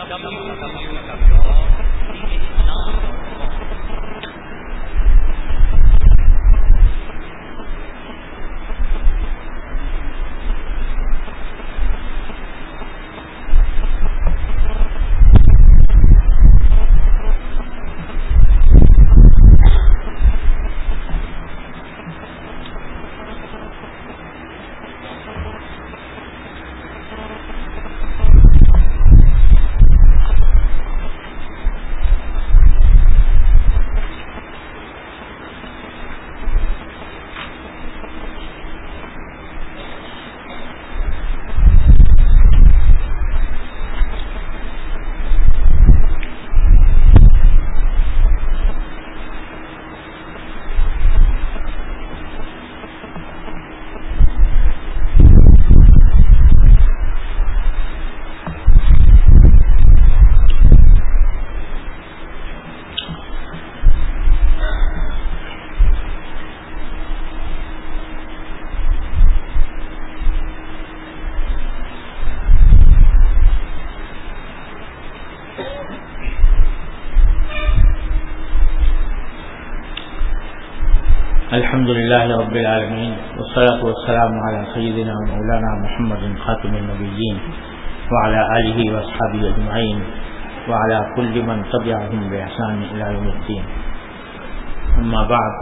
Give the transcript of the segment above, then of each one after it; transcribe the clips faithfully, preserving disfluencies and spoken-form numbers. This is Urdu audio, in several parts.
الحمد للہ رب العالمین والصلاة والسلام علی سیدنا مولانا محمد خاتم النبیین وعلی آلہ واصحابہ اجمعین وعلی کل من تبعهم بإحسان الی یوم الدین. اما بعد،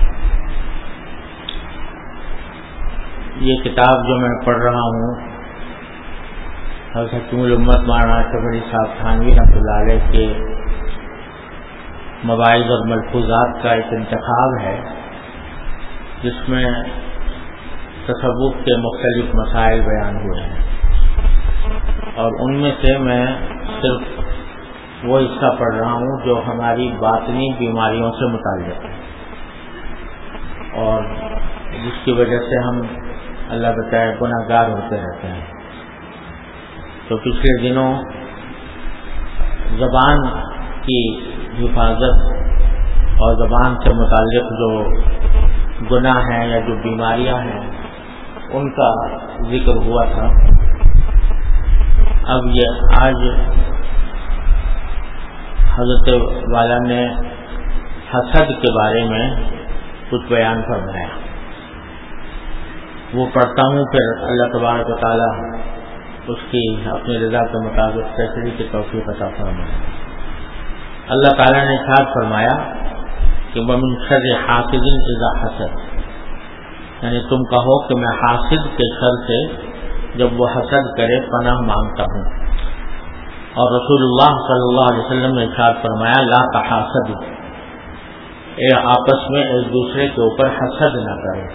یہ کتاب جو میں پڑھ رہا ہوں حضرت حکیم الامت مولانا اشرف علی صاحب تھانوی رحمۃ اللہ علیہ کے مواعظ اور ملفوظات کا ایک انتخاب ہے، جس میں تصوف کے مختلف مسائل بیان ہوئے ہیں، اور ان میں سے میں صرف وہ حصہ پڑھ رہا ہوں جو ہماری باطنی بیماریوں سے متعلق ہے اور جس کی وجہ سے ہم اللہ بچائے گناہ گار ہوتے رہتے ہیں. تو پچھلے دنوں زبان کی حفاظت اور زبان سے متعلق جو گناہ ہیں یا جو بیماریاں ہیں ان کا ذکر ہوا تھا. اب یہ آج حضرت والا نے حسد کے بارے میں کچھ بیان فرمایا، وہ پڑھتا ہوں، پھر اللہ تبارک و تعالی اس کی اپنی رضا کے مطابق فیصلے کی توفیق عطا فرمائے. اللہ تعالی نے ارشاد فرمایا کہ وَمِن شَرِّ حَاسِدٍ إِذَا حَسَدَ، یعنی تم کہو کہ میں حاسد کے شر سے جب وہ حسد کرے پناہ مانگتا ہوں. اور رسول اللہ صلی اللہ علیہ وسلم نے ارشاد فرمایا لا تحاسدوا، اے آپس میں ایک دوسرے کے اوپر حسد نہ کرو.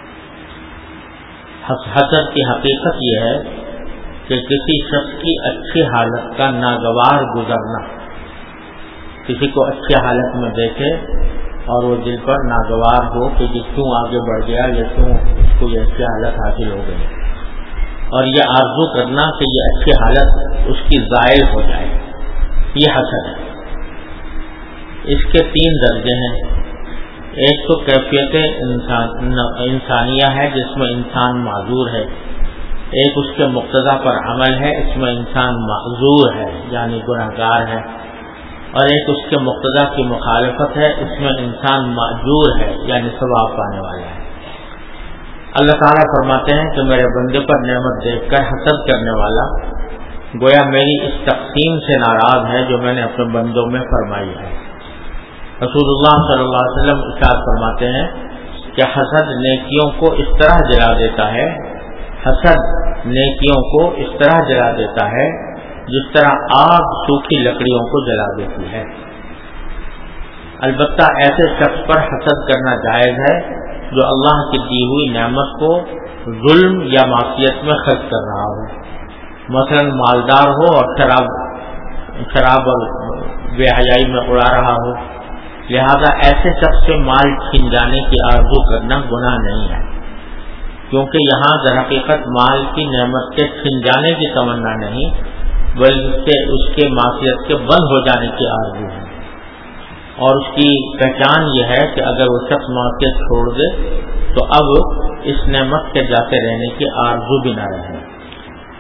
حسد کی حقیقت یہ ہے کہ کسی شخص کی اچھی حالت کا ناگوار گزرنا، کسی کو اچھی حالت میں دیکھے اور وہ دل پر ناگوار ہو کہ یہ کیوں آگے بڑھ گیا، یہ کیوں اس کو یہ اچھی حالت حاصل ہو گئی، اور یہ آرزو کرنا کہ یہ اچھی حالت اس کی زائل ہو جائے، یہ حسد ہے. اس کے تین درجے ہیں. ایک تو کیفیت انسان انسانیہ ہے جس میں انسان معذور ہے، ایک اس کے مقتضا پر عمل ہے، اس میں انسان معذور ہے یعنی گناہ گار ہے، اور ایک اس کے مقتضا کی مخالفت ہے، اس میں انسان ماجور ہے یعنی ثواب پانے والا ہے. اللہ تعالیٰ فرماتے ہیں کہ میرے بندے پر نعمت دیکھ کر حسد کرنے والا گویا میری اس تقسیم سے ناراض ہے جو میں نے اپنے بندوں میں فرمائی ہے. رسول اللہ صلی اللہ علیہ وسلم ارشاد فرماتے ہیں کہ حسد نیکیوں کو اس طرح جلا دیتا ہے حسد نیکیوں کو اس طرح جلا دیتا ہے جس طرح آگ سوکھی لکڑیوں کو جلا دیتی ہے. البتہ ایسے شخص پر حسد کرنا جائز ہے جو اللہ کی دی ہوئی نعمت کو ظلم یا معصیت میں خرچ کر رہا ہو، مثلا مالدار ہو اور شراب شراب اور بے حیائی میں اڑا رہا ہو. لہذا ایسے شخص سے مال چھین جانے کی آرزو کرنا گناہ نہیں ہے، کیونکہ یہاں در حقیقت مال کی نعمت کے چھن جانے کی تمنا نہیں بلکہ اس کے معصیت کے بند ہو جانے کی آرزو ہے. اور اس کی پہچان یہ ہے کہ اگر وہ شخص معصیت چھوڑ دے تو اب اس نعمت کے جاتے رہنے کی آرزو بھی نہ رہے.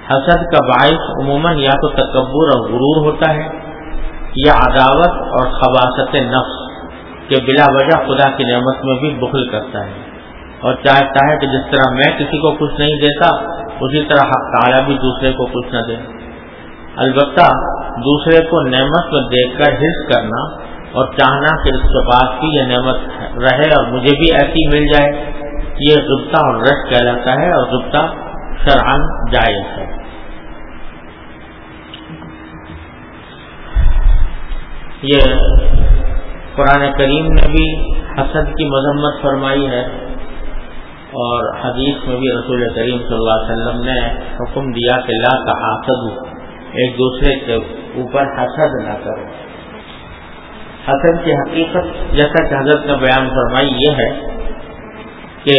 حسد کا باعث عموماً یا تو تکبر اور غرور ہوتا ہے یا عداوت اور خباثت نفس کہ بلا وجہ خدا کی نعمت میں بھی بخل کرتا ہے اور چاہتا ہے کہ جس طرح میں کسی کو کچھ نہیں دیتا اسی طرح حق تعالیٰ بھی دوسرے کو کچھ نہ دے۔ البتہ دوسرے کو نعمت میں دیکھ کر حرص کرنا اور چاہنا کہ اس کے پاس بھی یہ نعمت رہے اور مجھے بھی ایسی مل جائے، یہ غبطہ اور رشک کہلاتا ہے اور غبطہ شرعاً جائز ہے۔ یہ قرآن کریم نے بھی حسد کی مذمت فرمائی ہے اور حدیث میں بھی رسول کریم صلی اللہ علیہ وسلم نے حکم دیا کہ لا تحاسدوا، ایک دوسرے کے اوپر حسد نہ کرو۔ حسد کی حقیقت جیسا کہ حضرت نے بیان فرمائی یہ ہے کہ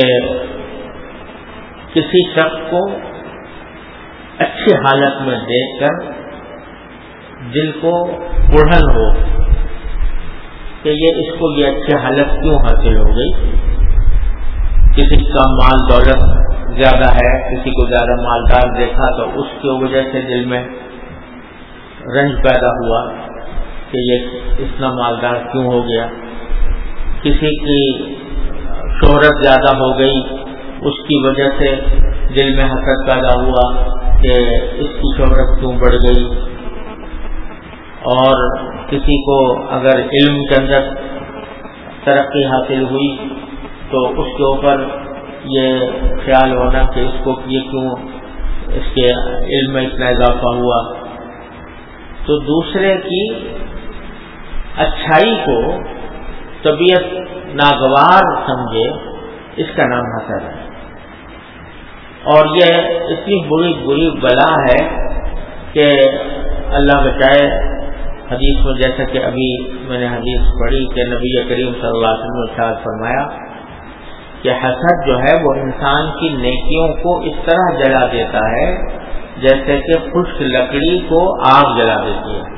کسی شخص کو اچھی حالت میں دیکھ کر دل کو اڑھن ہو کہ یہ اس کو یہ اچھی حالت کیوں حاصل ہو گئی، کسی کا مال دولت زیادہ ہے، کسی کو زیادہ مالدار دیکھا تو اس کی وجہ سے دل میں رنج پیدا ہوا کہ یہ اتنا مالدار کیوں ہو گیا، کسی کی شہرت زیادہ ہو گئی اس کی وجہ سے دل میں حسد پیدا ہوا کہ اس کی شہرت کیوں بڑھ گئی، اور کسی کو اگر علم کے اندر ترقی حاصل ہوئی تو اس کے اوپر یہ خیال ہونا کہ اس کو یہ کیوں اس کے علم میں اتنا اضافہ ہوا۔ تو دوسرے کی اچھائی کو طبیعت ناگوار سمجھے، اس کا نام حسد ہے، اور یہ اتنی بری بری بلا ہے کہ اللہ بچائے۔ حدیث میں جیسا کہ ابھی میں نے حدیث پڑھی کہ نبی کریم صلی اللہ علیہ وسلم نے ارشاد فرمایا کہ حسد جو ہے وہ انسان کی نیکیوں کو اس طرح جلا دیتا ہے جیسے کہ خشک لکڑی کو آگ جلا دیتی ہے۔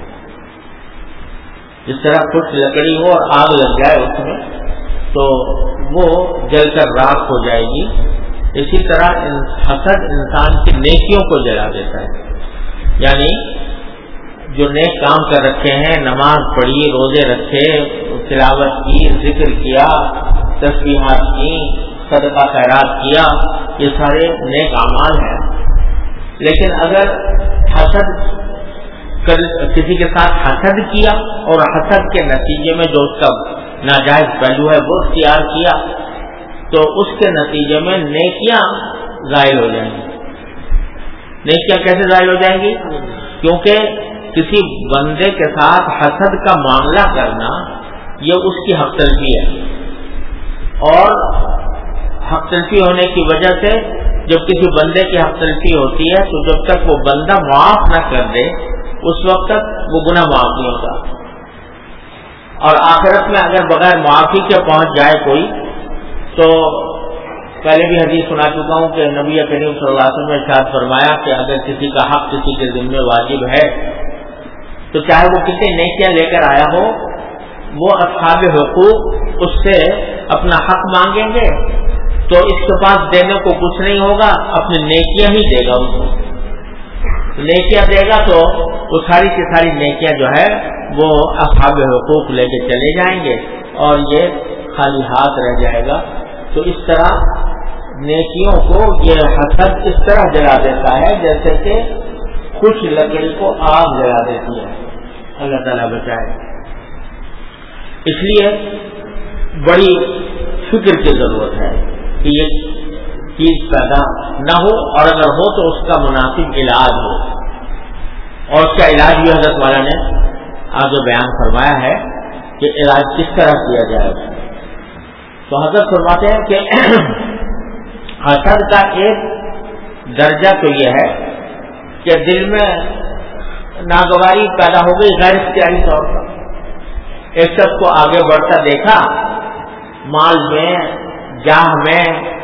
جس طرح خشک لکڑی ہو اور آگ لگ جائے اس میں تو وہ جل کر راکھ ہو جائے گی، اسی طرح حسد انسان کی نیکیوں کو جلا دیتا ہے۔ یعنی جو نیک کام کر رکھے ہیں، نماز پڑھی، روزے رکھے، تلاوت کی، ذکر کیا، تسبیحات کی، صدقہ خیرات کیا، یہ سارے نیک اعمال ہیں، لیکن اگر حسد کسی کے ساتھ حسد کیا اور حسد کے نتیجے میں جو اس کا ناجائز پہلو ہے وہ اختیار کیا تو اس کے نتیجے میں نیکیاں ضائع ہو جائیں گی۔ نیکیاں کیسے ضائع ہو جائیں گی؟ کیونکہ کسی بندے کے ساتھ حسد کا معاملہ کرنا یہ اس کی حق تلفی ہے، اور حق تلفی ہونے کی وجہ سے جب کسی بندے کی حق تلفی ہوتی ہے تو جب تک وہ بندہ معاف نہ کر دے اس وقت تک وہ گناہ معاف نہیں ہوتا، اور آخرت میں اگر بغیر معافی کے پہنچ جائے کوئی تو پہلے بھی حدیث سنا چکا ہوں کہ نبی کریم صلی اللہ علیہ وسلم نے ارشاد فرمایا کہ اگر کسی کا حق کسی کے ذمہ واجب ہے تو چاہے وہ کتنی نیکیاں لے کر آیا ہو، وہ اصحاب حقوق اس سے اپنا حق مانگیں گے تو اس کے پاس دینے کو کچھ نہیں ہوگا، اپنی نیکیاں ہی دے گا اس کو۔ نیکیاں دے گا تو وہ ساری کی ساری نیکیاں جو ہے وہ اصحاب حقوق لے کے چلے جائیں گے اور یہ خالی ہاتھ رہ جائے گا۔ تو اس طرح نیکیوں کو یہ حسد اس طرح جلا دیتا ہے جیسے کہ خوش لکڑی کو آگ جلا دیتی ہے۔ اللہ تعالیٰ بچائے۔ اس لیے بڑی فکر کی ضرورت ہے کہ یہ چیز پیدا نہ ہو، اور اگر ہو تو اس کا مناسب علاج ہو، اور اس کا علاج بھی حضرت والا نے آگے بیان فرمایا ہے کہ علاج کس طرح کیا جائے۔ تو حضرت فرماتے ہیں کہ حسد کا ایک درجہ تو یہ ہے کہ دل میں ناگواری پیدا ہو گئی غیر اختیاری طور پر، ایک شخص کو آگے بڑھتا دیکھا، مال میں، جاہ میں،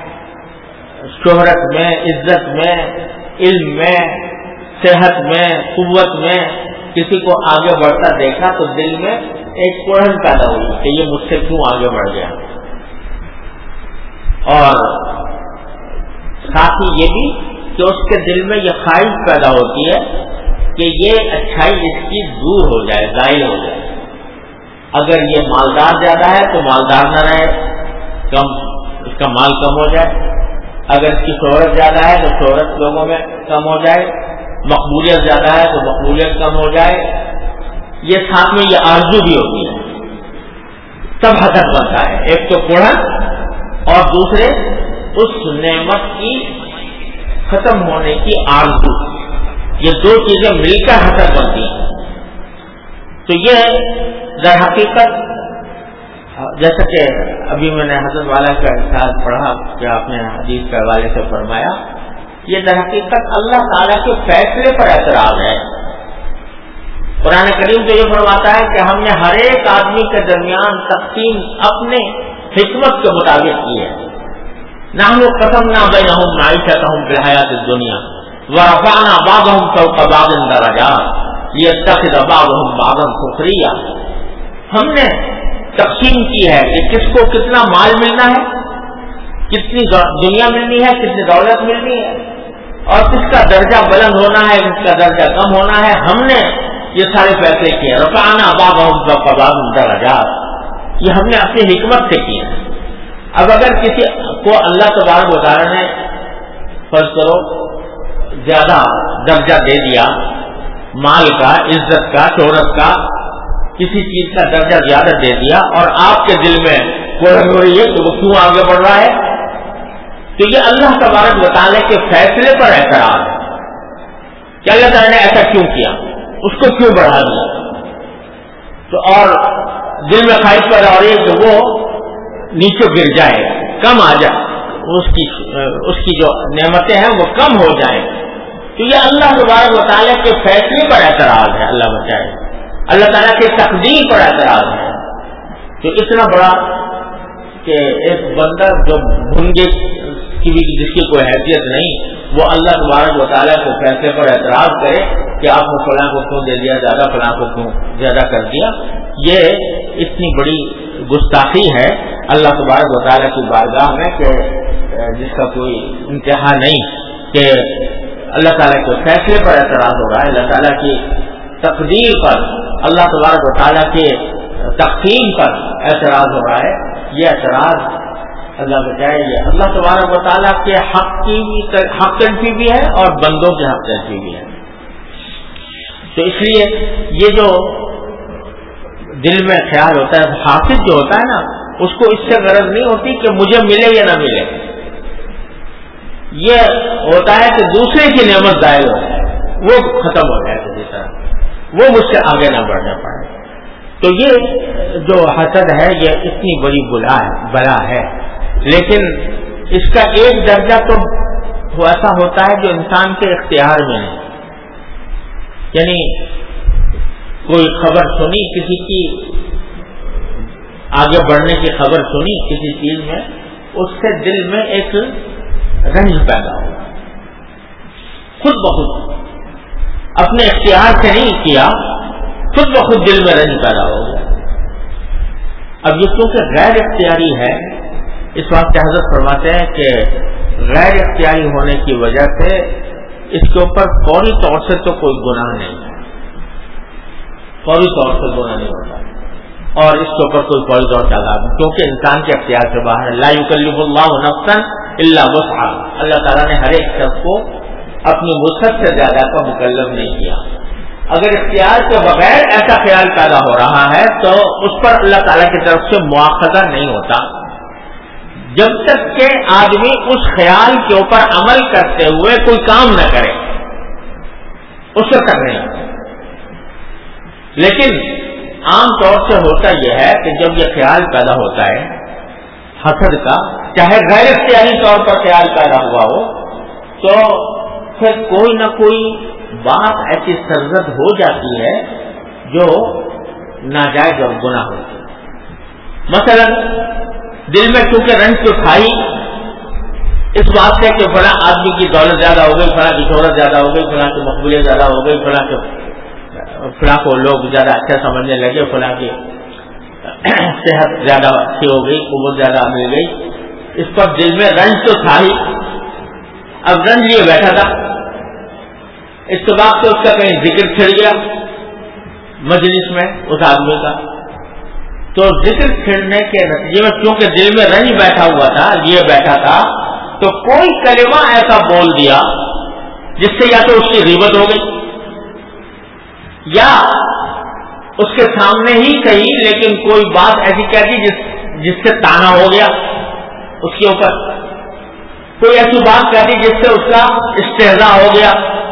شہرت میں، عزت میں، علم میں، صحت میں، قوت میں کسی کو آگے بڑھتا دیکھا تو دل میں ایک اڑن پیدا ہوئی کہ یہ مجھ سے کیوں آگے بڑھ گیا، اور ساتھ ہی یہ بھی کہ اس کے دل میں یہ خواہش پیدا ہوتی ہے کہ یہ اچھائی اس کی دور ہو جائے، زائل ہو جائے. اگر یہ مالدار زیادہ ہے تو مالدار نہ رہے، کم اس کا مال کم ہو جائے. اگر اس کی شہرت زیادہ ہے تو شہرت لوگوں میں کم ہو جائے. مقبولیت زیادہ ہے تو مقبولیت کم ہو جائے. یہ ساتھ میں یہ آرزو بھی ہوتی ہے، تب حسد بنتا ہے. ایک تو قرآن اور دوسرے اس نعمت کی ختم ہونے کی آرزو، یہ دو چیزیں مل کر حسد بنتی ہیں. تو یہ در حقیقت جیسا کہ ابھی میں نے حضرت والا کا ارشاد پڑھا کہ آپ نے حدیث کے حوالے سے فرمایا، یہ در حقیقت اللہ تعالیٰ کے فیصلے پر اعتراض ہے. قرآن کریم تو یہ فرماتا ہے کہ ہم نے ہر ایک آدمی کے درمیان تقسیم اپنے حکمت کے مطابق کی ہے. نحن قسمنا بینہم معیشتہم فی الحیاۃ الدنیا ورفعنا بعضهم فوق بعض درجات لیتخذ بعضهم بعضا سخریا. ہم نے تقسیم کی ہے کہ کس کو کتنا مال ملنا ہے، کتنی دنیا ملنی ہے، کتنی دولت ملنی ہے، اور کس کا درجہ بلند ہونا ہے، کس کا درجہ کم ہونا ہے. ہم نے یہ سارے فیصلے کیے. رفعنا بعضهم فوق بعض درجات، یہ ہم نے اپنی حکمت سے کیے. اب اگر کسی کو اللہ تبارک و تعالی نے فرض کرو زیادہ درجہ دے دیا، مال کا، عزت کا، شہرت کا، کسی چیز کا درجہ زیادہ دے دیا، اور آپ کے دل میں کوئی ہو رہی ہے کہ وہ کیوں آگے بڑھ رہا ہے، تو یہ اللہ تبارک و تعالی کے فیصلے پر اعتراض ہے کہ اللہ تعالی نے ایسا کیوں کیا، اس کو کیوں بڑھا دیا. تو اور دل میں خواہش پیدا ہو رہی ہے کہ وہ نیچے گر جائے، کم آ جائے، اس کی اس کی جو نعمتیں ہیں وہ کم ہو جائیں. تو یہ اللہ تبارک و تعالیٰ کے فیصلے پر اعتراض ہے. اللہ بچائے، اللہ تعالیٰ کے تقدیر پر اعتراض ہے. تو اتنا بڑا کہ ایک بندہ جو بھنگے کی بھی جس کی کوئی حیثیت نہیں، وہ اللہ تبارک و تعالیٰ کے فیصلے پر اعتراض کرے کہ آپ نے فلاں کو کیوں دے دیا زیادہ، فلاں کو کیوں زیادہ کر دیا. یہ اتنی بڑی گستاخی ہے اللہ تبارک و تعالیٰ کی بارگاہ میں کہ جس کا کوئی انتہا نہیں، کہ اللہ تعالیٰ کے فیصلے پر اعتراض ہو رہا ہے، اللہ تعالیٰ کی تقدیر پر، اللہ تبارک و تعالیٰ کے تقسیم پر اعتراض ہو رہا ہے. یہ اعتراض اللہ بچائے یہ اللہ تبارک و تعالیٰ کے حق کی حق تلفی بھی ہے اور بندوں کے حق تلفی بھی ہے. تو اس لیے یہ جو دل میں خیال ہوتا ہے، حافظ جو ہوتا ہے نا، اس کو اس سے غرض نہیں ہوتی کہ مجھے ملے یا نہ ملے، یہ ہوتا ہے کہ دوسرے کی نعمت ظاہر ہو جائے، وہ ختم ہو جائے کسی طرح، وہ مجھ سے آگے نہ بڑھنا پڑے. تو یہ جو حسد ہے یہ اتنی بڑی بلا ہے بلا ہے. لیکن اس کا ایک درجہ تو ایسا ہوتا ہے جو انسان کے اختیار میں نہیں. یعنی کوئی خبر سنی، کسی کی آگے بڑھنے کی خبر سنی کسی چیز میں، اس سے دل میں ایک رنج پیدا ہو، خود بخود، اپنے اختیار سے نہیں کیا، خود بخود دل میں رنج پیدا ہو گیا. اب یہ کیونکہ غیر اختیاری ہے، اس وقت حضرت فرماتے ہیں کہ غیر اختیاری ہونے کی وجہ سے اس کے اوپر فوری طور سے تو کوئی گناہ نہیں ہے، فوری طور سے گناہ نہیں ہوتا، اور اس کے اوپر کوئی فوری طور سے عذاب نہیں، کیونکہ انسان کے اختیار سے باہر ہے. لا یکلف اللہ نفسا الا وسعها، اللہ تعالیٰ نے ہر ایک شخص کو اپنی وسعت سے زیادہ کا مکلف نہیں کیا. اگر اختیار کے بغیر ایسا خیال پیدا ہو رہا ہے تو اس پر اللہ تعالیٰ کی طرف سے مواخذہ نہیں ہوتا، جب تک کہ آدمی اس خیال کے اوپر عمل کرتے ہوئے کوئی کام نہ کرے، اس وقت تک نہیں. لیکن عام طور سے ہوتا یہ ہے کہ جب یہ خیال پیدا ہوتا ہے حسد کا، چاہے غیر اختیاری طور پر خیال پیدا ہوا ہو، تو پھر کوئی نہ کوئی بات ایسی سرزد ہو جاتی ہے جو ناجائز اور گناہ ہوتی ہے. مثلا دل میں کیونکہ رنج تو تھا ہی اس بات سے کہ فلاں آدمی کی دولت زیادہ ہو گئی، فلاں کی شہرت زیادہ ہو گئی، فلاں کی مقبولیت زیادہ ہو گئی، فلاں کے فلاں کو لوگ زیادہ اچھا سمجھنے لگے، فلاں کی صحت زیادہ اچھی ہو گئی، قوت زیادہ مل گئی. اس پر دل میں رنج تو تھا ہی، اب رنج لیے بیٹھا تھا، اتفاق سے اس کا کہیں ذکر چھڑ گیا مجلس میں اس آدمی کا، تو ذکر چھڑنے کے نتیجے میں چونکہ دل میں رنج بیٹھا ہوا تھا، لیے بیٹھا تھا، تو کوئی کلمہ ایسا بول دیا جس سے یا تو اس کی غیبت ہو گئی یا اس کے سامنے ہی کہی لیکن کوئی بات ایسی کہہ دی جس جس سے تانا ہو گیا اس کے اوپر، کوئی ایسی بات کہہ دی جس سے اس کا استہزاء ہو گیا،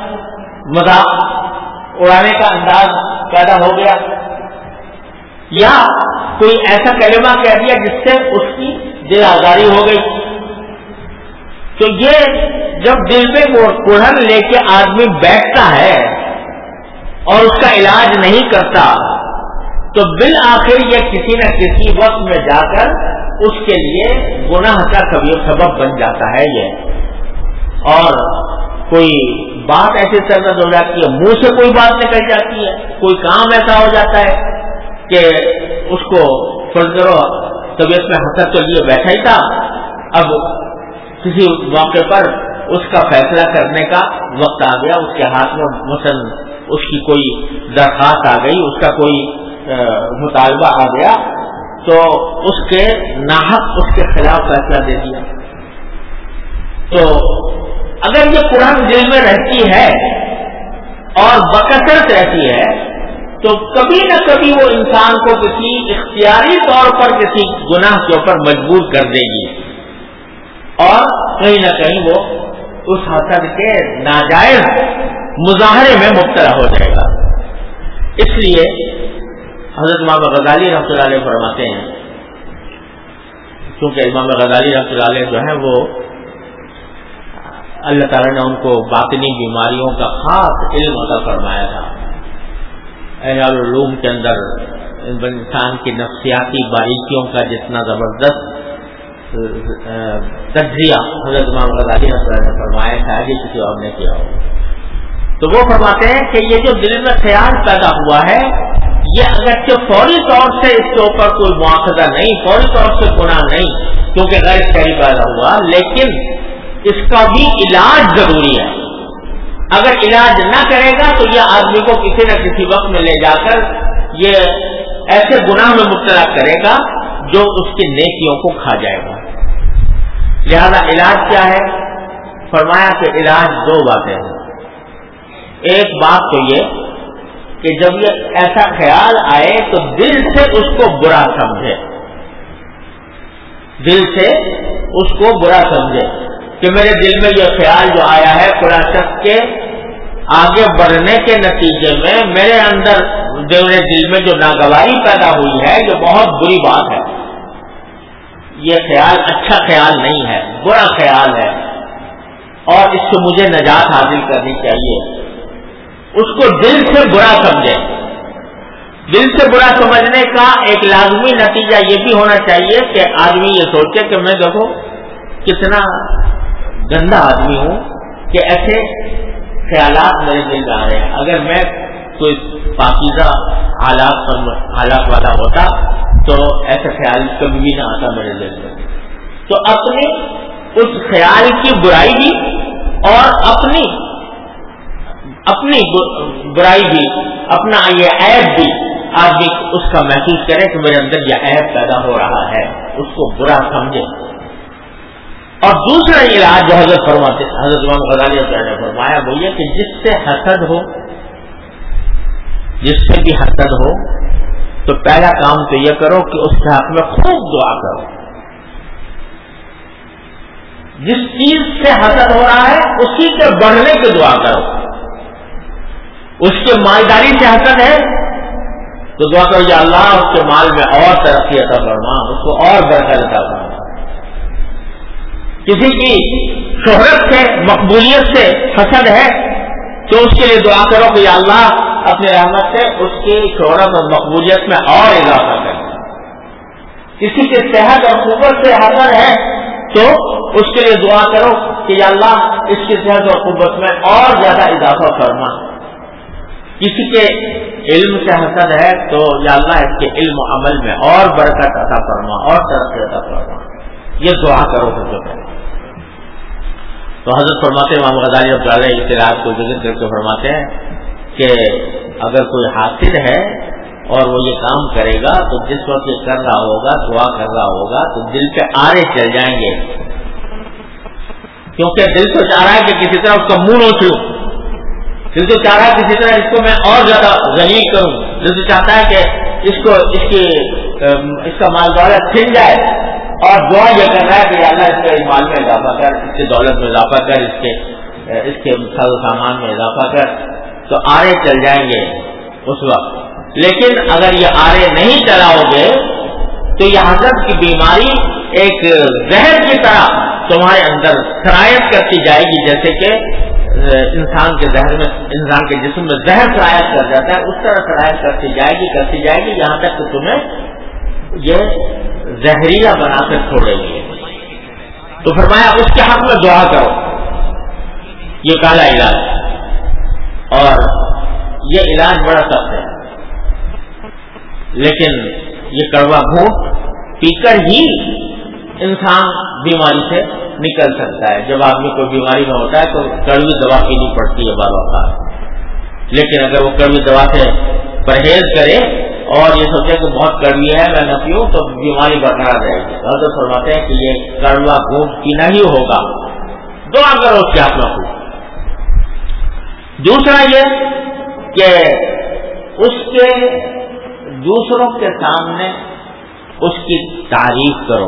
مذاق اڑانے کا انداز پیدا ہو گیا، یا کوئی ایسا کلمہ کہہ دیا جس سے اس کی دل آزاری ہو گئی. تو یہ جب دل میں کڑھن لے کے آدمی بیٹھتا ہے اور اس کا علاج نہیں کرتا تو بالآخر یہ کسی نہ کسی وقت میں جا کر اس کے لیے گناہ کا کبھی سبب بن جاتا ہے یہ. اور کوئی بات ایسی سرزد ہو جاتی ہے، منہ سے کوئی بات نکل جاتی ہے، کوئی کام ایسا ہو جاتا ہے کہ اس کو فرض کرو طبیعت میں حسد کے لیے بیٹھا ہی تھا، اب کسی موقع پر اس کا فیصلہ کرنے کا وقت آ گیا، اس کے ہاتھ میں مثلاً اس کی کوئی درخواست آ گئی، اس کا کوئی مطالبہ آ گیا، تو اس کے ناحق اس کے خلاف فیصلہ دے دیا. تو اگر یہ قرآن دل میں رہتی ہے اور بکثرت رہتی ہے تو کبھی نہ کبھی وہ انسان کو کسی اختیاری طور پر کسی گناہ کے اوپر مجبور کر دے گی اور کہیں نہ کہیں وہ اس حسد کے ناجائز مظاہرے میں مبتلا ہو جائے گا. اس لیے حضرت امام غزالی رحمۃ اللہ علیہ فرماتے ہیں، کیونکہ امام غزالی رحمۃ اللہ علیہ جو ہے وہ اللہ تعالیٰ نے ان کو باطنی بیماریوں کا خاص علم عطا فرمایا تھا. احیاء العلوم کے اندر انسان کی نفسیاتی باریکیوں کا جتنا زبردست تجزیہ حضرت امام غزالی رحمۃ اللہ نے فرمایا تھا یہ کسی اور نے کیا ہو. تو وہ فرماتے ہیں کہ یہ جو دل میں خیال پیدا ہوا ہے یہ اگرچہ فوری طور سے اس کے اوپر کوئی مواخذہ نہیں، فوری طور سے گناہ نہیں کیونکہ غیر شرعی پیدا ہوا، لیکن اس کا بھی علاج ضروری ہے. اگر علاج نہ کرے گا تو یہ آدمی کو کسی نہ کسی وقت میں لے جا کر یہ ایسے گناہ میں مبتلا کرے گا جو اس کی نیکیوں کو کھا جائے گا. لہذا علاج کیا ہے؟ فرمایا کہ علاج دو باتیں ہیں. ایک بات تو یہ کہ جب یہ ایسا خیال آئے تو دل سے اس کو برا سمجھے، دل سے اس کو برا سمجھے کہ میرے دل میں یہ خیال جو آیا ہے فلاں شخص کے آگے بڑھنے کے نتیجے میں میرے اندر میرے دل میں جو ناگواری پیدا ہوئی ہے یہ بہت بری بات ہے، یہ خیال اچھا خیال نہیں ہے، برا خیال ہے اور اس سے مجھے نجات حاصل کرنی چاہیے. اس کو دل سے برا سمجھے. دل سے برا سمجھنے کا ایک لازمی نتیجہ یہ بھی ہونا چاہیے کہ آدمی یہ سوچے کہ میں دیکھو کتنا گندا آدمی ہوں کہ ایسے خیالات میرے دل میں آ رہے ہیں. اگر میں کوئی پاکیزہ حالات حالات والا ہوتا تو ایسے خیال کبھی بھی نہ آتا میرے دل میں. تو اپنی اس خیال کی برائی بھی اور اپنی اپنی برائی بھی، اپنا یہ عیب بھی آدمی اس کا محسوس کرے کہ میرے اندر یہ عیب پیدا ہو رہا ہے، اس کو برا سمجھے. اور دوسرا علاج جو حضرت فرماتے حضرت امام غزالی نے فرمایا وہ یہ کہ جس سے حسد ہو، جس سے بھی حسد ہو تو پہلا کام تو یہ کرو کہ اس کے حق میں خوب دعا کرو. جس چیز سے حسد ہو رہا ہے اسی کے بڑھنے کی دعا کرو. اس کے مالداری سے حسد ہے تو دعا کرو یا اللہ اس کے مال میں اور ترقی عطا فرما، اس کو اور برکت عطا فرما. کسی کی شہرت سے مقبولیت سے حسد ہے تو اس کے لیے دعا کرو کہ یا اللہ اپنے رحمت سے اس کی شہرت اور مقبولیت میں اور اضافہ کر. کسی کی صحت اور قوت سے حسد ہے تو اس کے لیے دعا کرو کہ یا اللہ اس کی صحت اور قوت میں اور زیادہ اضافہ فرما. کسی کے علم سے حسد ہے تو یا اللہ اس کے علم و عمل میں اور برکت عطا فرما اور ترقی عطا فرما. یہ دعا کرو تو جو ہے. تو حضرت فرماتے ہیں، امام غزالی رحمۃ اللہ علیہ اعتراض کو ذکر کر کے فرماتے ہیں کہ اگر کوئی حاصل ہے اور وہ یہ کام کرے گا تو جس وقت یہ کر رہا ہوگا، دعا کر رہا ہوگا، تو دل پہ آرے چل جائیں گے، کیونکہ دل تو چاہ رہا ہے کہ کسی طرح اس کا منہ نوچ لوں، دل تو چاہ رہا ہے کسی طرح اس کو میں اور زیادہ ذلیل کروں، دل تو چاہتا ہے کہ اس کو اس کی اس کا مال دولت چھن جائے، اور دعا یہ کر رہا ہے کہ اللہ اس کے مال میں اضافہ کر، اس کی دولت میں اضافہ کر، اس کے اس کے ساز و سامان میں اضافہ کر، تو آرے چل جائیں گے اس وقت۔ لیکن اگر یہ آرے نہیں چلاؤ گے تو یہ حسد کی بیماری ایک زہر کی طرح تمہارے اندر سرایت کرتی جائے گی، جیسے کہ انسان کے زہر میں انسان کے جسم میں زہر سرایت کر جاتا ہے، اس طرح سرایت کرتی جائے گی کرتی جائے گی یہاں تک کہ تمہیں یہ زہریلا بنا کر چھوڑے گی۔ تو فرمایا اس کے حق میں دعا کرو، یہ کالا علاج، اور یہ علاج بڑا سخت ہے، لیکن یہ کڑوا گھونٹ پی کر ہی انسان بیماری سے نکل سکتا ہے۔ جب آدمی کوئی بیماری میں ہوتا ہے تو کڑوی دوا پینی پڑتی ہے بعض اوقات، لیکن اگر وہ کڑوی دوا سے پرہیز کرے اور یہ سوچے کہ بہت کڑوی ہے میں نہ پیوں تو بیماری برقرار رہے گی۔ حضرت فرماتے ہیں کہ یہ کڑوا گھونٹ پینا ہی ہوگا، دعا کرو اس کے ہاتھ میں۔ دوسرا یہ کہ اس کے دوسروں کے سامنے اس کی تعریف کرو،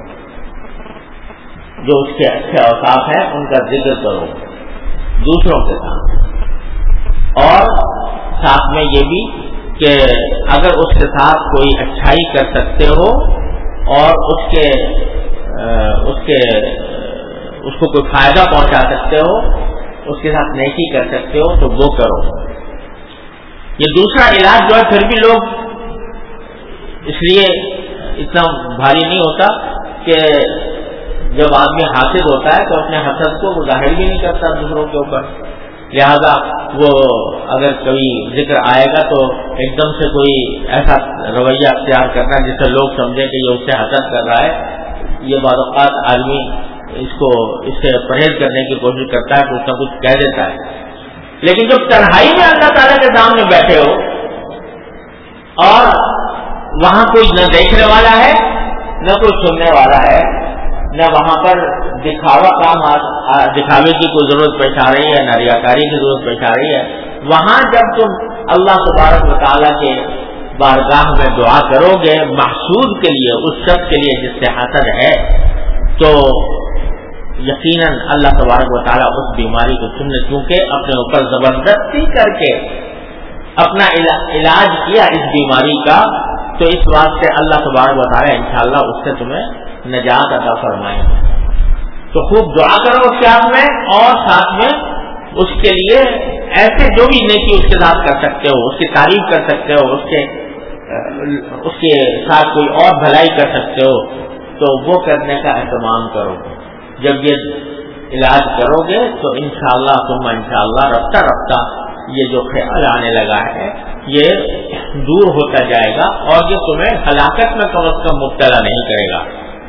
جو اس کے اچھے اوصاف ہیں ان کا ذکر کرو دوسروں کے سامنے، اور ساتھ میں یہ بھی کہ اگر اس کے ساتھ کوئی اچھائی کر سکتے ہو اور اس کے اس کے اس کو کوئی فائدہ پہنچا سکتے ہو، اس کے ساتھ نیکی کر سکتے ہو تو وہ کرو۔ یہ دوسرا علاج جو ہے پھر بھی لوگ اس لیے اتنا بھاری نہیں ہوتا کہ جب آدمی حاسد ہوتا ہے تو اپنے حسد کو وہ ظاہر بھی نہیں کرتا دوسروں کے اوپر، لہذا وہ اگر کوئی ذکر آئے گا تو ایک دم سے کوئی ایسا رویہ اختیار کرنا جس سے لوگ سمجھیں کہ یہ اس سے حسد کر رہا ہے۔ یہ بعض اوقات آدمی اس کو اس سے پرہیز کرنے کی کوشش کرتا ہے، کچھ نہ کچھ کہہ دیتا ہے، لیکن جب تنہائی میں اللہ تعالیٰ کے سامنے بیٹھے ہو اور وہاں کوئی نہ دیکھنے والا ہے نہ کوئی سننے والا ہے، نہ وہاں پر دکھاوا کام دکھاوے کی کوئی ضرورت پیش آ رہی ہے، نہ ریاکاری کی ضرورت پیش آ رہی ہے، وہاں جب تم اللہ تبارک و تعالیٰ کے بارگاہ میں دعا کرو گے محسود کے لیے، اس شخص کے لیے جس سے حسد ہے، تو یقیناً اللہ تبارک و تعالیٰ اس بیماری کو تم نے چونکہ اپنے اوپر زبردستی کر کے اپنا علاج کیا اس بیماری کا، تو اس واسطے اللہ تبارک و تعالیٰ انشاءاللہ اس سے تمہیں نجات عطا فرمائیں گے۔ تو خوب دعا کرو اس کے ہاتھ میں، اور ساتھ میں اس کے لیے ایسے جو بھی نیکی اس کے ساتھ کر سکتے ہو، اس کی تعریف کر سکتے ہو، اس کے اس کے ساتھ کوئی اور بھلائی کر سکتے ہو تو وہ کرنے کا اہتمام کرو۔ جب یہ علاج کرو گے تو انشاءاللہ ثم انشاءاللہ رفتہ رفتہ یہ جو خیال آنے لگا ہے یہ دور ہوتا جائے گا، اور یہ تمہیں ہلاکت میں کم از کم مبتلا نہیں کرے گا۔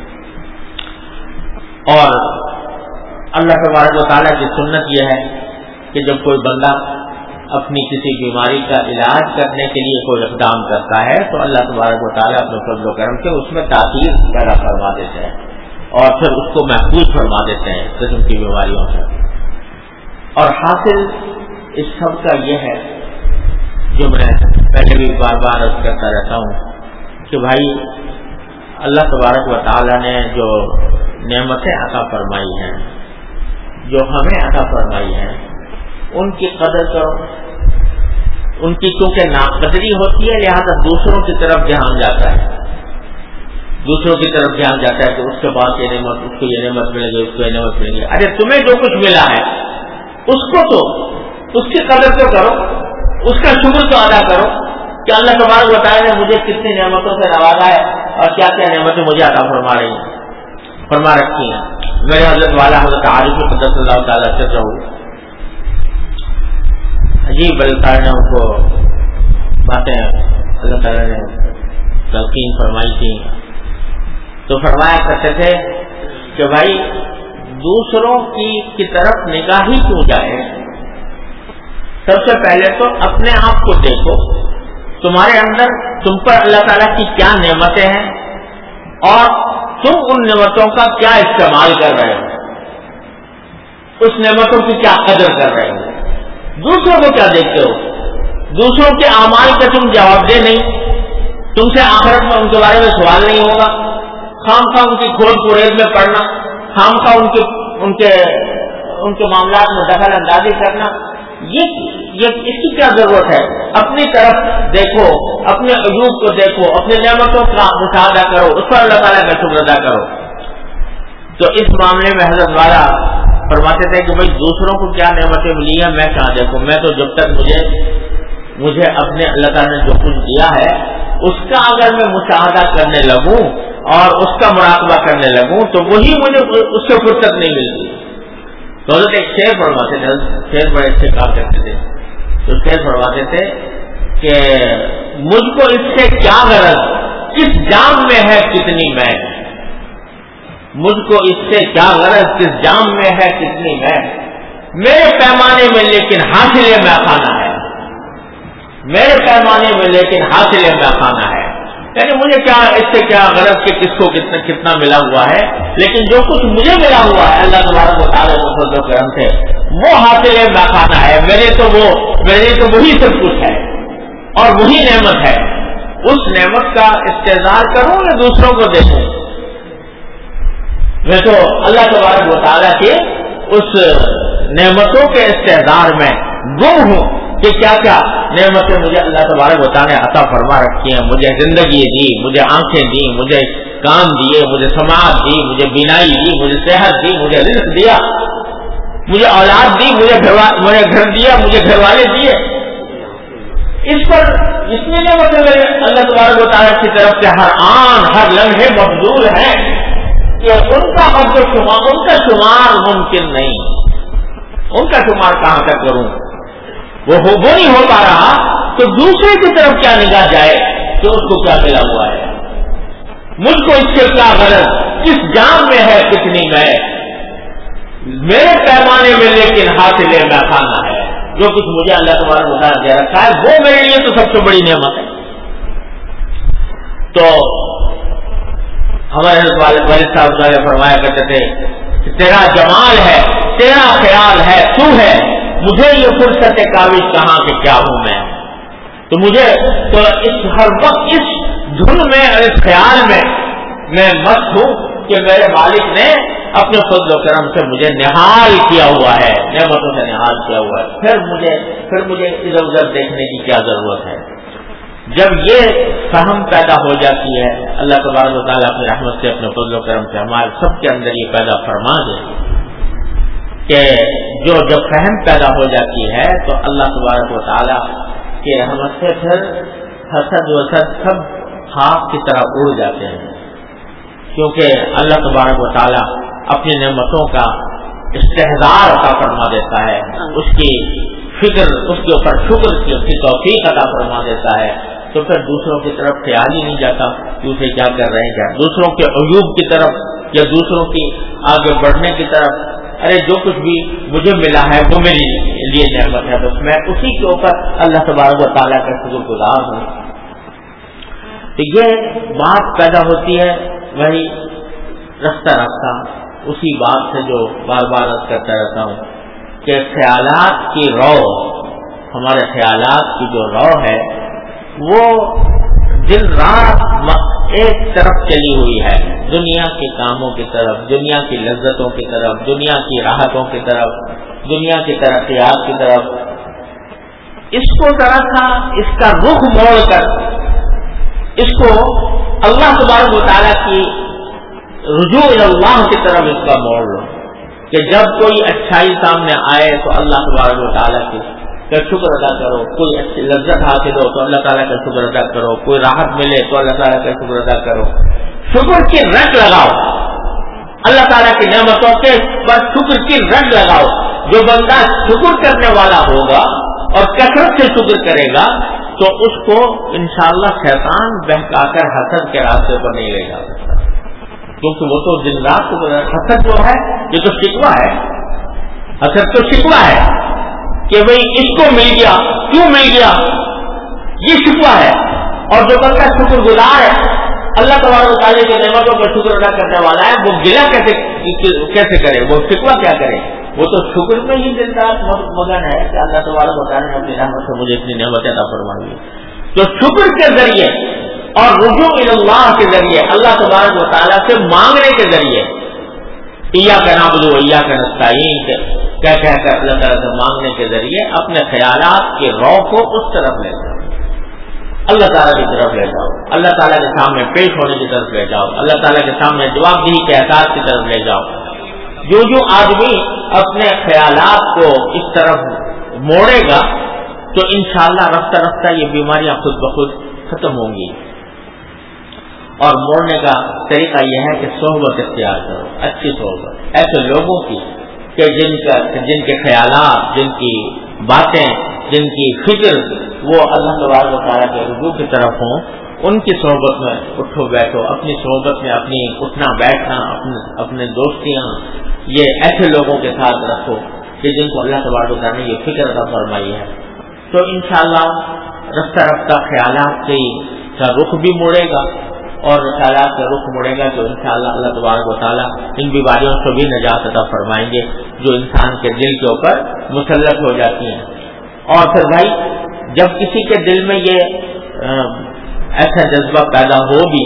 اور اللہ تبارک و تعالیٰ کی سنت یہ ہے کہ جب کوئی بندہ اپنی کسی بیماری کا علاج کرنے کے لیے کوئی اقدام کرتا ہے تو اللہ تبارک و تعالیٰ اپنے فضل و کرم سے اس میں تاثیر پیدا فرما دیتے ہیں اور پھر اس کو محفوظ فرما دیتے ہیں اس قسم کی بیماریوں سے۔ اور حاصل اس سب کا یہ ہے جو میں پہلے بھی بار بار عرض کرتا رہتا ہوں کہ بھائی اللہ تبارک و تعالیٰ نے جو نعمتیں عطا فرمائی ہیں، جو ہمیں عطا فرمائی ہیں، ان کی قدر کرو۔ ان کی کیونکہ ناقدری ہوتی ہے لہذا دوسروں کی طرف دھیان جاتا ہے، دوسروں کی طرف دھیان جاتا ہے کہ اس کے بعد یہ نعمت، اس کو یہ نعمت ملے گی، اس کو یہ نعمت ملے گی۔ ارے تمہیں جو کچھ ملا ہے اس کو تو اس کی قدر تو کرو، اس کا شکر تو ادا کرو کہ اللہ تبارک و تعالیٰ نے مجھے کتنی نعمتوں سے نوازا ہے اور کیا کیا نعمتیں مجھے عطا فرما رہی ہیں، فرما رکھی ہیں۔ میرے حضرت والا حضرت عارف قدس اللہ تعالیٰ سے رہو عجیب بلکہ نے ان کو باتیں اللہ تعالیٰ نے تلقین فرمائی تھی، تو فرمایا کرتے تھے کہ بھائی دوسروں کی کی طرف نگاہ ہی کیوں جائے؟ سب سے پہلے تو اپنے آپ کو دیکھو، تمہارے اندر تم پر اللہ تعالیٰ کی کیا نعمتیں ہیں اور تم ان نعمتوں کا کیا استعمال کر رہے ہو، اس نعمتوں کی کیا قدر کر رہے ہو۔ دوسروں کو کیا دیکھتے ہو؟ دوسروں کے اعمال کا تم جواب دے نہیں، تم سے آخرت میں ان کے بارے میں سوال نہیں ہوگا، خام خواہ ان کی کھوج پریز میں پڑنا، خام خواہ ان کے ان کے ان کے معاملات میں دخل اندازی کرنا، یہ یہ اس کی کیا ضرورت ہے؟ اپنی طرف دیکھو، اپنے عیوب کو دیکھو، اپنے نعمتوں کا مشاہدہ کرو، اس پر اللہ تعالیٰ کا شکر ادا کرو۔ تو اس معاملے میں حضرت والا فرماتے تھے کہ بھائی دوسروں کو کیا نعمتیں ملی ہیں میں کہاں دیکھوں، میں تو جب تک مجھے مجھے اپنے اللہ تعالیٰ نے جو کچھ دیا ہے اس کا اگر میں مشاہدہ کرنے لگوں اور اس کا مراقبہ کرنے لگوں تو وہی مجھے اس سے فرصت نہیں ملتی۔ تو حضرت ایک شعر فرماتے تھے، شعر بڑے اچھے کہا کرتے تھے، تو شعر فرماتے تھے کہ مجھ کو اس سے کیا غرض، کس جام میں ہے کتنی میں، مجھ کو اس سے کیا غرض، کس جام میں ہے کتنی میں، میرے پیمانے میں لیکن حاصل میں خانہ ہے، میرے پیمانے میں لیکن حاصل میں خانہ ہے۔ یعنی مجھے کیا اس سے کیا غرض کہ کس کو کتنا کتنا ملا ہوا ہے، لیکن جو کچھ مجھے ملا ہوا ہے اللہ تبارک و تعالیٰ کے فضل و کرم سے وہ حاصل میں خانہ ہے، میرے تو وہ میرے تو وہی سب کچھ ہے اور وہی نعمت ہے۔ اس نعمت کا استحضار کروں یا دوسروں کو دیکھوں؟ میں تو اللہ تبارک و تعالیٰ کے اس نعمتوں کے استحضار میں گم ہوں کہ کیا کیا نعمتیں مجھے اللہ تبارک و تعالیٰ نے عطا فرما رکھی ہیں، مجھے زندگی دی، مجھے آنکھیں دی، مجھے کان دیے، مجھے سماعت دی، مجھے بینائی دی، مجھے صحت دی، مجھے رزق دیا، مجھے اولاد دی، مجھے مجھے گھر دیا، مجھے گھر والے دیے۔ اس پر اس میں نعمتیں اللہ تبارک و تعالیٰ کی طرف سے ہر آن ہر لمحے مبذول ہیں کہ ان کا حد و شمار ان کا شمار ممکن نہیں، ان کا شمار کہاں تک کروں؟ وہ ہو وہ نہیں ہو پا رہا تو دوسرے کی طرف کیا نگاہ جائے کہ اس کو کیا ملا ہوا ہے، مجھ کو اس سے کیا غرض، کس جام میں ہے کتنی میں، میرے پیمانے میں لیکن حاصل میں خانہ ہے، جو کچھ مجھے اللہ تبارک و تعالیٰ دے رکھا ہے وہ میرے لیے تو سب سے بڑی نعمت ہے۔ تو ہمارے حضرت والد صاحب نے فرمایا کرتے تھے کہ تیرا جمال ہے، تیرا خیال ہے، تو ہے، مجھے یہ فرصت کاوش کہاں کہ کیا ہوں میں، تو مجھے تو اس ہر وقت اس دھن میں اور اس خیال میں میں مست ہوں کہ میرے مالک نے اپنے فضل و کرم سے مجھے نہال کیا ہوا ہے، نعمتوں سے نہال کیا ہوا ہے، پھر مجھے پھر مجھے ادھر ادھر دیکھنے کی کیا ضرورت ہے۔ جب یہ فہم پیدا ہو جاتی ہے اللہ تبارک و تعالیٰ اپنی رحمت سے اپنے فضل و کرم سے ہمارے سب کے اندر یہ پیدا فرما دے کہ جو جب فہم پیدا ہو جاتی ہے تو اللہ تبارک و تعالیٰ کی رحمت سے پھر حسد وسد سب خاک کی طرح اڑ جاتے ہیں، کیونکہ اللہ تبارک و تعالیٰ اپنی نعمتوں کا استحضار عطا فرما دیتا ہے، اس کی فکر اس کے اوپر شکر کی اس کی توفیق عطا فرما دیتا ہے، تو پھر دوسروں کی طرف خیال ہی نہیں جاتا کہ اسے کیا کر رہے ہیں، کیا دوسروں کے عیوب کی طرف یا دوسروں کی آگے بڑھنے کی طرف، ارے جو کچھ بھی مجھے ملا ہے وہ میری لیے نعمت ہے، بس میں اسی کے اوپر اللہ تبارک و تعالیٰ کا شکر گزار ہوں۔ تو یہ بات پیدا ہوتی ہے وہی رفتہ رفتہ اسی بات سے جو بار بار عرض کرتا رہتا ہوں کہ خیالات کی رو، ہمارے خیالات کی جو رو ہے وہ دن رات ایک طرف چلی ہوئی ہے، دنیا کے کاموں کی طرف، دنیا کی لذتوں کی طرف، دنیا کی راحتوں کی طرف، دنیا کی ترقیات کی طرف۔ اس کو ذرا سا اس کا رخ موڑ کر اس کو اللہ تبارک و تعالیٰ کی رجوع اللہ کی طرف اس کا موڑ لو کہ جب کوئی اچھائی سامنے آئے تو اللہ تبارک و تعالیٰ کی کا شکر ادا کرو، کوئی اچھی لذت حاصل ہو تو اللہ تعالیٰ کا شکر ادا کرو، کوئی راحت ملے تو اللہ تعالیٰ کا شکر ادا کرو، شکر کی رٹ لگاؤ، اللہ تعالیٰ کی نعمتوں کے پر شکر کی رٹ لگاؤ۔ جو بندہ شکر کرنے والا ہوگا اور کثرت سے شکر کرے گا تو اس کو انشاءاللہ شیطان بہکا کر حسد کے راستے پر نہیں لے جا سکتا۔ کیونکہ وہ تو دن رات حسد جو ہے یہ تو شکوہ ہے، حسد تو شکوہ ہے کہ بھئی اس کو مل گیا، کیوں مل گیا، یہ شکوہ ہے۔ اور جو بندہ شکر گزار ہے، اللہ تبارک و تعالیٰ کی نعمتوں کا شکر ادا کرنے والا ہے، وہ گلہ کیسے کیسے کرے، وہ شکوہ کیا کرے؟ وہ تو شکر میں ہی دن رات مگن ہے کہ اللہ تبارک و تعالیٰ نے اپنی رحمت سے مجھے اتنی نعمت عطا فرمائی ہے۔ تو شکر کے ذریعے اور رجوع اللہ کے ذریعے، اللہ تبارک و تعالیٰ سے مانگنے کے ذریعے، ایاک نعبد و ایاک نستعین کہہ کہہ کر اللہ تعالیٰ سے مانگنے کے ذریعے اپنے خیالات کے رو کو اس طرف لے جاؤ، اللہ تعالیٰ کی طرف لے جاؤ، اللہ تعالیٰ کے سامنے پیش ہونے کی طرف لے جاؤ، اللہ تعالیٰ کے سامنے جواب دہی کے احساس کی طرف لے جاؤ۔ جو جو آدمی اپنے خیالات کو اس طرف موڑے گا تو انشاءاللہ رفتہ رفتہ یہ بیماریاں خود بخود ختم ہوں گی۔ اور موڑنے کا طریقہ یہ ہے کہ صحبت اختیار کرو، اچھی صحبت ایسے لوگوں کی کہ جن کا جن کے خیالات، جن کی باتیں، جن کی فکر وہ اللہ تبارک و تعالیٰ کے رجوع کی طرف ہوں، ان کی صحبت میں اٹھو بیٹھو، اپنی صحبت میں اپنی اٹھنا بیٹھنا، اپنے اپنے دوستیاں یہ ایسے لوگوں کے ساتھ رکھو کہ جن کو اللہ تبارک و تعالیٰ نے یہ فکر عطا فرمائی ہے، تو انشاءاللہ رفتہ رفتہ خیالات کی کا رخ بھی مڑے گا، اور خیالات کا رخ مڑے گا تو انشاءاللہ اللہ تبارک و تعالیٰ ان بیماریوں سے بھی نجات عطا فرمائیں گے جو انسان کے دل کے اوپر مسلط ہو جاتی ہیں۔ اور پھر بھائی جب کسی کے دل میں یہ ایسا جذبہ پیدا ہو بھی،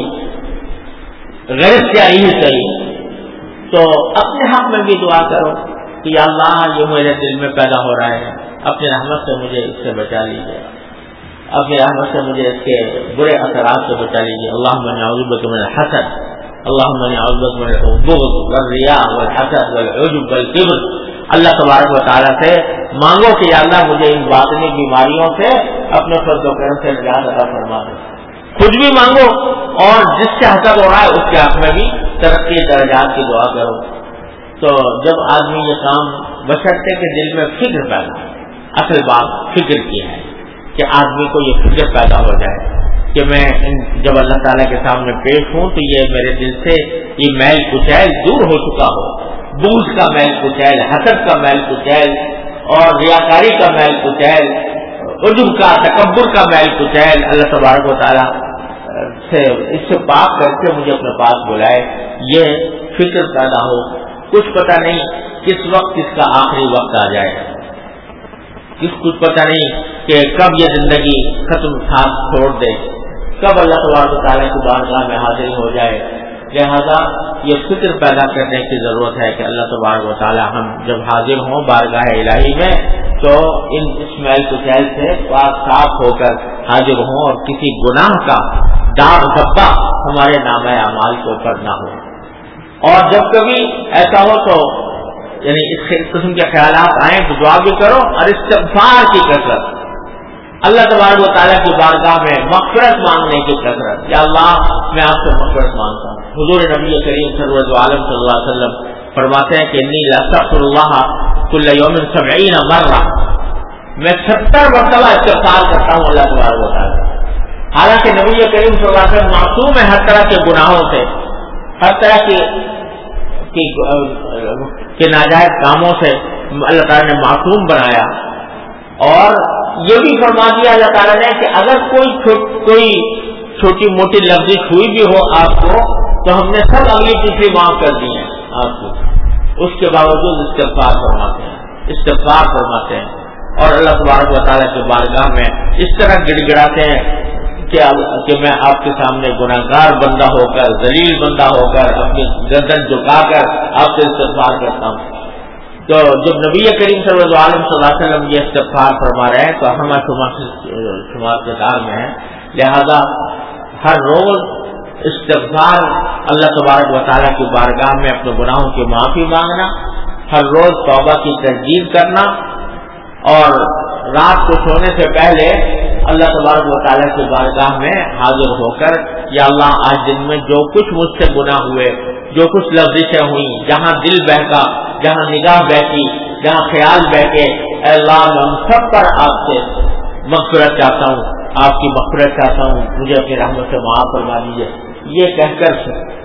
غیر اختیاری ہی صحیح، تو اپنے حق میں بھی دعا کرو کہ یا اللہ یہ میرے دل میں پیدا ہو رہا ہے، اپنی رحمت سے مجھے اس سے بچا لیجیے، اپنی رحمت سے مجھے اس کے برے اثرات سے بچا لیجیے۔ اللہم انی اعوذ بک من الحسد، اللہم انی اعوذ بک من البغض والریاء والحسد والعجب والکبر۔ اللہ تبارک و تعالیٰ سے مانگو کہ یا اللہ مجھے ان باطنی بیماریوں سے اپنے فضل و کرم سے نجات عطا فرما دے۔ خود بھی مانگو اور جس سے حسد ہو رہا ہے اس کے حق میں بھی ترقی درجات کی دعا کرو۔ تو جب آدمی یہ کام بشرطے کہ دل میں فکر پیدا، اصل بات فکر کی ہے کہ آدمی کو یہ فکر پیدا ہو جائے کہ میں جب اللہ تعالیٰ کے سامنے پیش ہوں تو یہ میرے دل سے یہ میل کچیل دور ہو چکا ہو، بغض کا میل کچیل، حسد کا میل کچیل اور ریاکاری کا میل کچیل، عجب کا، تکبر کا میل کچیل اللہ تبارک و تعالیٰ سے اس سے پاک کر کے مجھے اپنے پاس بلائے، یہ فکر پیدا ہو۔ کچھ پتہ نہیں کس وقت اس کا آخری وقت آ جائے، کس کچھ پتہ نہیں کہ کب یہ زندگی ختم ساتھ چھوڑ دے، کب اللہ تبارک و تعالیٰ کی بارگاہ میں حاضری ہو جائے۔ لہذا یہ فکر پیدا کرنے کی ضرورت ہے کہ اللہ تبارک و تعالیٰ ہم جب حاضر ہوں بارگاہ الہی میں تو ان اسمیل کچیل سے پاک صاف ہو کر حاضر ہوں اور کسی گناہ کا داغ دھبا ہمارے نامہ اعمال کے اوپر نہ ہو۔ اور جب کبھی ایسا ہو تو یعنی اس قسم کے خیالات آئیں تو دعا بھی کرو اور استغفار کی کثرت، اللہ تبارک و تعالیٰ کی بارگاہ میں مغفرت مانگنے کی کثرت، یا اللہ میں آپ سے مغفرت مانگتا ہوں۔ حضور نبی کریم سرور عالم صلی اللہ علیہ وسلم فرماتے ہیں کہ انی لاستغفر اللہ کل یوم سبعین مرہ، میں ستر مرتبہ استغفار کرتا ہوں اللہ تبارک و تعالیٰ۔ حالانکہ نبی کریم صلی اللہ علیہ وسلم معصوم ہے ہر طرح کے گناہوں سے، ہر طرح کی کہ ناجائز کاموں سے اللہ تعالیٰ نے معصوم بنایا، اور یہ بھی فرما دیا اللہ تعالیٰ نے کہ اگر کوئی چھوٹ کوئی چھوٹی موٹی لفظ ہوئی بھی ہو آپ کو تو ہم نے سب اگلی پچھلی معاف کر دی ہیں آپ کو، اس کے باوجود استغفار فرماتے ہیں استغفار فرماتے ہیں اور اللہ تبارک و تعالیٰ کی بارگاہ میں اس طرح گڑ گڑاتے ہیں کہ میں آپ کے سامنے گناہگار بندہ ہو کر، ذلیل بندہ ہو کر، اپنی گردن جھکا کر آپ سے استغفار کرتا ہوں۔ تو جب نبی کریم صلی اللہ علیہ وسلم یہ استغفار فرما رہے ہیں تو ہم شمار کے دار میں ہیں، لہذا ہر روز استغفار اللہ تبارک و تعالیٰ کی بارگاہ میں اپنے گناہوں کی معافی مانگنا، ہر روز توبہ کی تجدید کرنا، اور رات کو سونے سے پہلے اللہ تبارک و تعالیٰ کی بارگاہ میں حاضر ہو کر یا اللہ آج دن میں جو کچھ مجھ سے گناہ ہوئے، جو کچھ لفظیں ہوئیں، جہاں دل بہکا، جہاں نگاہ بہکی، جہاں خیال بہکے، اے اللہ میں ان سب پر آپ سے مغفرت چاہتا ہوں، آپ کی مغفرت چاہتا ہوں، مجھے اپنی رحمت سے معاف فرما دیجیے۔ یہ کہہ کر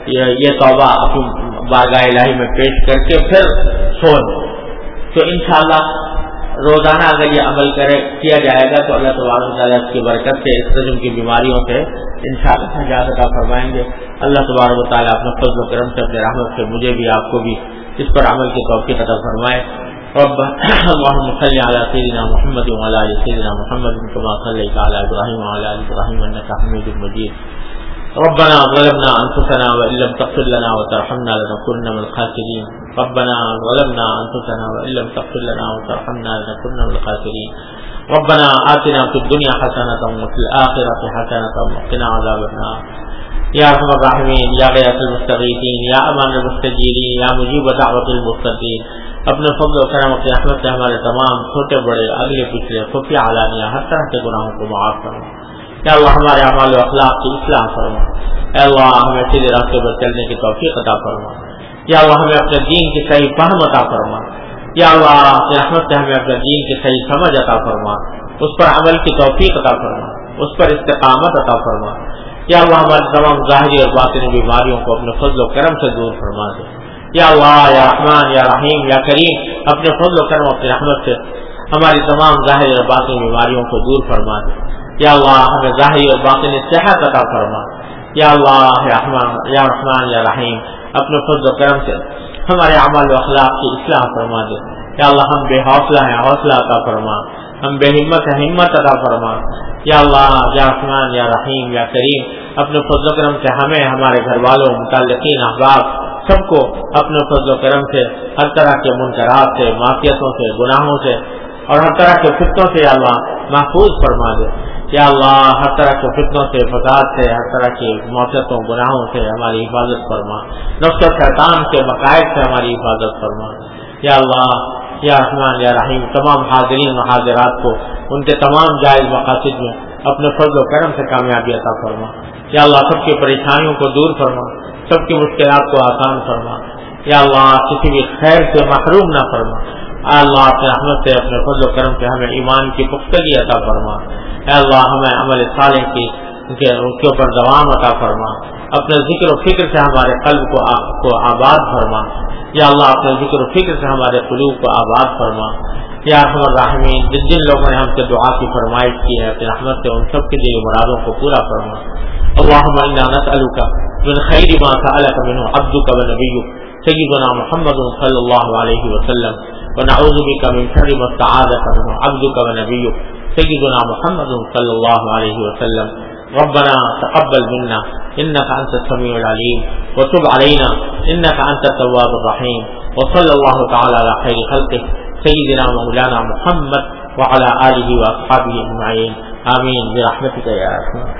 یہ توبہ اپنی بارگاہ الہی میں پیش کر کے پھر سوئیں تو انشاءاللہ روزانہ اگر یہ عمل کرے کیا جائے گا تو اللہ تبارک و تعالیٰ اس کی برکت سے اس قسم کی بیماریوں سے انشاءاللہ نجات عطا فرمائیں گے۔ اللہ تبارک و تعالیٰ اپنے فضل و کرم سے اپنے رحمت سے مجھے بھی آپ کو بھی اس پر عمل کی توفیق عطا فرمائے۔ رب اللهم صل على سيدنا محمد وعلى ال سيدنا محمد كما صليت على ابراهيم وعلى ال ابراهيم انك حميد مجيد۔ ربنا ظلمنا انفسنا وان لم تغفر لنا وترحمنا لنكونن من الخاسرين۔ ربنا ظلمنا انفسنا وان لم تغفر لنا وترحمنا لنكونن من الخاسرين۔ ربنا آتنا في الدنيا حسنة وفي الآخرة حسنة وقنا عذاب النار۔ یا ارحم الراحمین، یا غیاث المستغیثین، یا امان المستجیرین، یا مجیب دعوت المضطرین، اپنے فضل و کرم اپنی رحمت سے ہمارے تمام چھوٹے بڑے اگلے پچھلے خفیہ علانیہ ہر طرح کے گناہوں کو معاف فرما۔ یا اللہ ہمارے اعمال و اخلاق کی اصلاح فرما۔ اے اللہ ہمیں سیدھے راستے پر چلنے کی توفیق عطا فرما۔ یا اللہ ہمیں اپنے دین کی صحیح فہم عطا فرما۔ یا اللہ اپنی رحمت سے ہمیں اپنے دین کی صحیح سمجھ عطا فرما، اس پر عمل کی توفیق عطا فرما، اس پر استقامت عطا فرما۔ یا اللہ ہماری تمام ظاہری اور باطنی بیماریوں کو اپنے فضل و کرم سے دور فرما دے۔ یا اللہ یا رحمان یا رحیم یا کریم، اپنے فضل و کرم اپنی رحمت سے ہماری تمام ظاہری اور باطنی بیماریوں کو دور فرما دے۔ یا اللہ ہمیں ظاہری اور باطنی صحت عطا فرما۔ یا اللہ یا رحمان یا رحمان یا رحیم، اپنے فضل و کرم سے ہمارے اعمال و اخلاق کی اصلاح فرما دے۔ یا اللہ ہم بے حوصلہ ہیں، حوصلہ عطا فرما، ہم بے ہمت ہیں، ہمت عطا فرما۔ یا اللہ یا رحمان یا رحیم یا کریم، اپنے فضل و کرم سے ہمیں، ہمارے گھر والوں، متعلقین، احباب سب کو اپنے فضل و کرم سے ہر طرح کے منکرات سے، معصیتوں سے، گناہوں سے اور ہر طرح کے فتنوں سے یا اللہ محفوظ فرما دے۔ یا اللہ ہر طرح کے فتنوں سے، فساد سے، ہر طرح کی معصیتوں، گناہوں سے ہماری حفاظت فرما، نفس و شیطان کے مقائد سے ہماری حفاظت فرما۔ یا اللہ یا رحمان یا رحیم، تمام حاضرین و حاضرات کو ان کے تمام جائز مقاصد میں اپنے فضل و کرم سے کامیابی عطا فرما۔ یا اللہ سب کی پریشانیوں کو دور فرما، سب کی مشکلات کو آسان فرما۔ یا اللہ کسی بھی خیر سے محروم نہ فرما۔ اے اللہ اپنے رحمت سے، اپنے فضل و کرم سے ہمیں ایمان کی پختگی عطا فرما۔ اے اللہ ہمیں عمل صالح کی کے اوپر دوام عطا فرما۔ اپنے ذکر و فکر سے ہمارے قلب کو کو آباد فرما۔ یا اللہ اپنے ذکر و فکر سے ہمارے قلوب کو آباد فرما۔ یا ارحم الراحمین، جن جن لوگوں نے ہم سے دعا کی فرمائش کی ہے اپنی رحمت سے ان سب کے دلی مرادوں کو پورا فرما۔ اللهم انا نسألك من خير ما سألك منه عبدك ونبيك سيدنا محمد صلى الله عليه وسلم، ونعوذ بك من شر ما استعاذك منه عبدك ونبيك سيدنا محمد صلى الله عليه وسلم۔ ربنا تقبل منا انك انت السميع العليم وتب علينا انك انت التواب الرحيم، وصلى الله تعالى على خير خلقه سيدنا مولانا محمد وعلى آله واصحابه اجمعين، آمين برحمتك يا ارحم الراحمين۔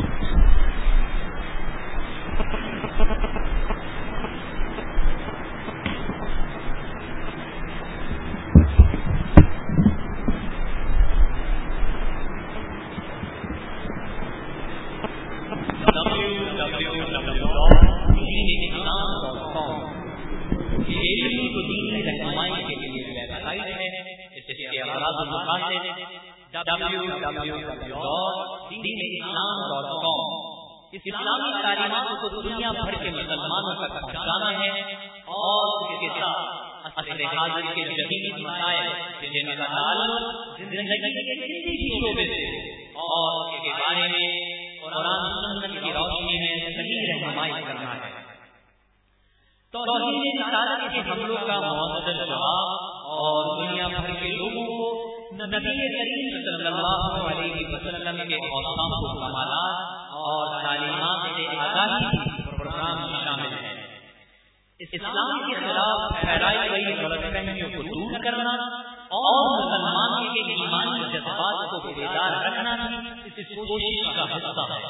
ڈبلیو ڈبلیو ڈبلیو ڈاٹ دین اسلام ڈاٹ کام۔ اسلامی تعلیمات کو دنیا بھر کے مسلمانوں تک پہنچانا ہے اور اس کے ساتھ عصر حاضر کے جدید مسائل جن کا تعلق زندگی کے کسی بھی شعبے سے اور اس کے بارے میں قرآن و سنت کی روشنی میں صحیح رہنمائی کرنا ہے۔ توحید رسالت کے حملوں کا مؤثر جواب اور دنیا بھر کے لوگوں کو نبی کریم صلی اللہ علیہ وسلم کے اوصاف و کمالات اور تعلیمات سے آگاہی پروگرام میں شامل ہے۔ اسلام کے خلاف پھیلائی گئی غلط فہمیوں کو دور کرنا اور مسلمانوں کے ایمانی جذبات کو بیدار رکھنا اس کوشش کا حصہ ہے۔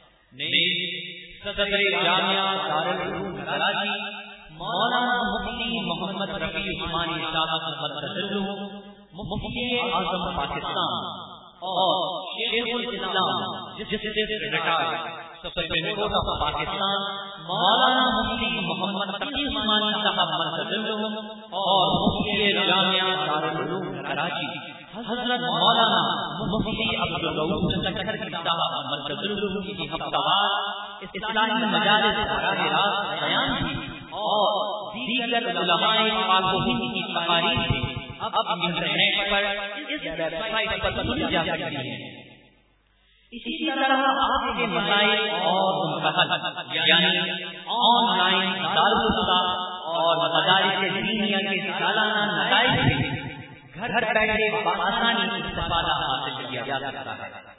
صدر جامعہ دارالعلوم کراچی مولانا مفتی محمد رفیع عثمانی صاحب مفتی اعظم پاکستان اور شیخ الاسلام justice retired supreme court of Pakistan مولانا مفتی محمد تقی عثمانی صاحب مرکز اور مفتی جامعہ دارالعلوم کراچی حضرت مولانا مفتی عبدالرؤوف صاحب مرکز کی ہفتہ وار اسلامی مجالس براہ راست بیان کی اور دیگر علماء پاک و ہند کی تقاریر سے اب انٹرنیٹ پر اس ویب سائٹ پر سنی جا سکتی ہے۔ اسی طرح آپ کے مسائل اور ان کا حل یعنی آن لائن دارالفتا اور مدارس دینیہ کے سالانہ نتائج سے گھر بیٹھے بآسانی استفادہ حاصل کیا جا سکتا ہے۔